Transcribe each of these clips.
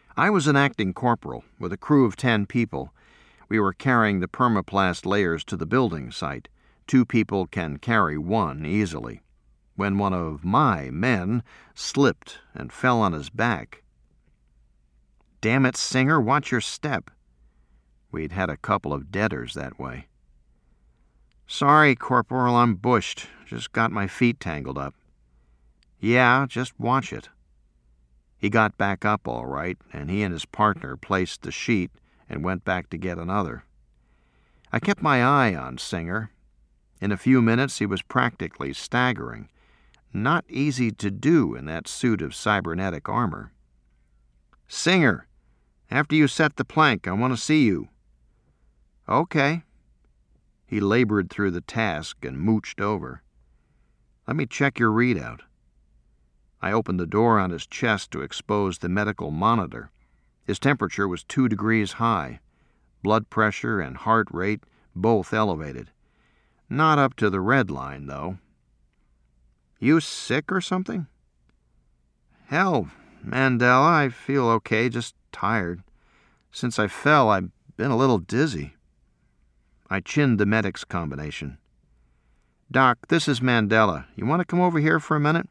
I was an acting corporal with a crew of 10 people. We were carrying the permaplast layers to the building site. 2 people can carry 1 easily. When one of my men slipped and fell on his back. "Damn it, Singer, watch your step." We'd had a couple of deaders that way. "Sorry, Corporal, I'm bushed. Just got my feet tangled up." "Yeah, just watch it." He got back up all right, and he and his partner placed the sheet and went back to get another. I kept my eye on Singer. In a few minutes he was practically staggering. Not easy to do in that suit of cybernetic armor. "Singer, after you set the plank, I want to see you." "Okay." He labored through the task and mooched over. "Let me check your readout." I opened the door on his chest to expose the medical monitor. His temperature was 2 degrees high. Blood pressure and heart rate both elevated. Not up to the red line, though. "You sick or something?" "Hell, Mandela, I feel okay, just tired. Since I fell, I've been a little dizzy." I chinned the medic's combination. "Doc, this is Mandela. You want to come over here for a minute?"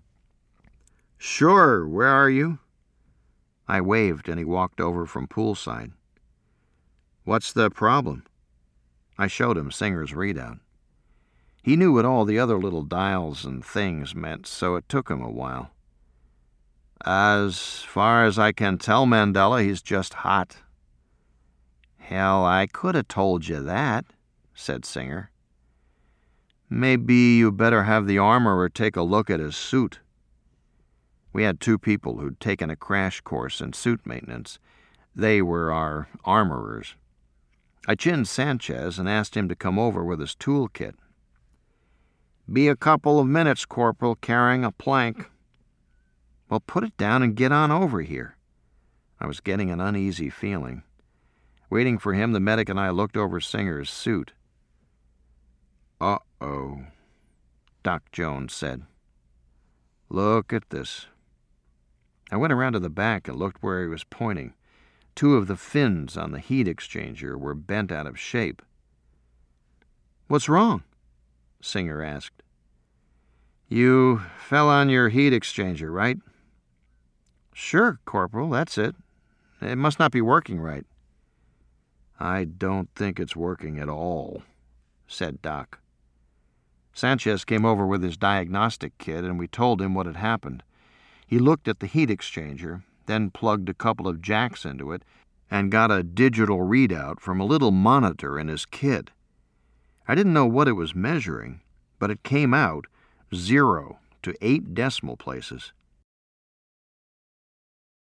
"Sure, where are you?" I waved and he walked over from poolside. "What's the problem?" I showed him Singer's readout. He knew what all the other little dials and things meant, so it took him a while. "As far as I can tell, Mandela, he's just hot." "Hell, I could have told you that," said Singer. "Maybe you better have the armorer take a look at his suit." We had 2 people who'd taken a crash course in suit maintenance. They were our armorers. I chinned Sanchez and asked him to come over with his toolkit. "Be a couple of minutes, Corporal, carrying a plank." "Well, put it down and get on over here." I was getting an uneasy feeling. Waiting for him, the medic and I looked over Singer's suit. "Uh-oh," Doc Jones said. "Look at this." I went around to the back and looked where he was pointing. 2 of the fins on the heat exchanger were bent out of shape. "What's wrong?" Singer asked. "You fell on your heat exchanger, right?" "Sure, Corporal, that's it. It must not be working right." "I don't think it's working at all," said Doc. Sanchez came over with his diagnostic kit, and we told him what had happened. He looked at the heat exchanger, then plugged a couple of jacks into it, and got a digital readout from a little monitor in his kit. I didn't know what it was measuring, but it came out 0 to 8 decimal places.